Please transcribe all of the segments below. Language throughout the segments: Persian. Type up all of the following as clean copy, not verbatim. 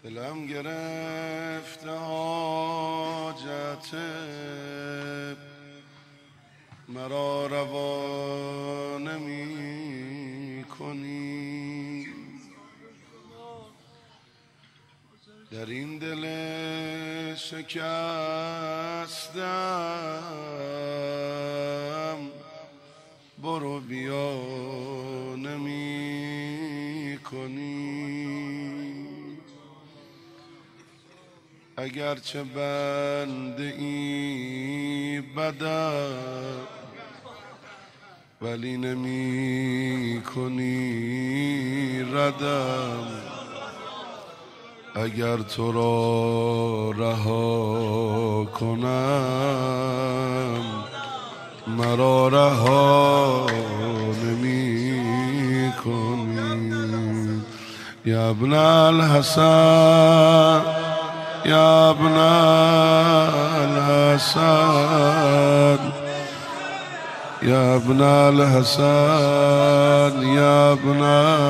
دلم گرفت حاجت مرا روا نمی کنی، در این دل شکستم برو بیا نمی کنی. اگرچه بنده ای بدم ولی نمی کنی ردم، اگر تو را رها کنم مرا رها نمی کنی. یا ابن الحسن یا ابن الحسن یا ابن الحسن یا ابن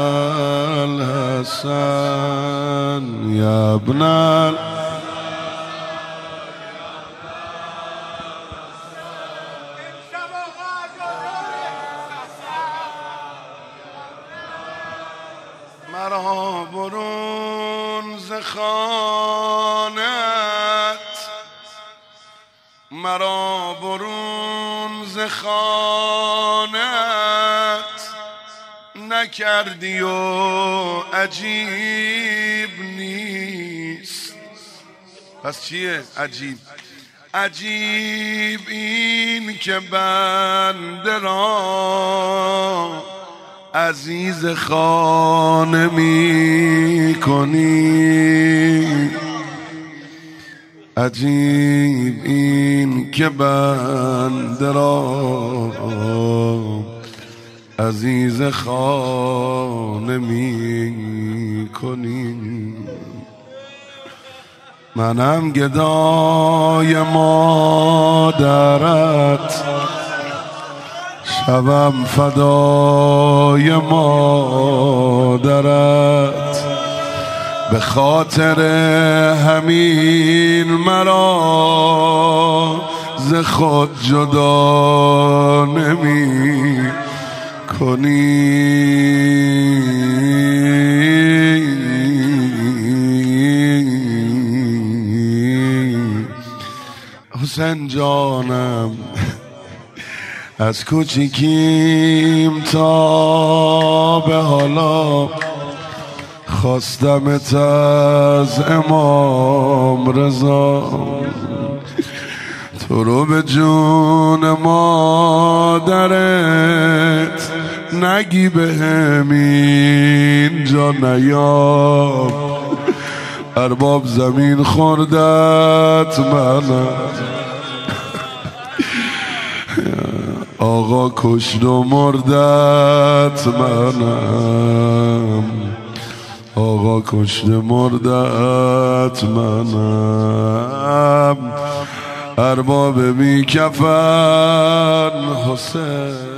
الحسن یا ابن مرا برون ز خانت، مرا برون ز خانت نکردی و عجیب نیست. پس چیه عجیب؟ عجیب این که بنده را عزیز خانه می کنی. عجیب این که بنده را عزیز خانه می کنی. منم گدای مادرت، شبم فدای مادرت، به خاطر همین مرا ز خود جدا نمی کنی. حسین جانم از کوچیکیم تا به حالا خواستمت از امام رضا، تو رو به جون مادرت نگی بهم اینجا نیام. ارباب زمین خوردت منم، آقا کشت و مردت منم، آقا کشت مردت منم. ارباب بی کفن حسین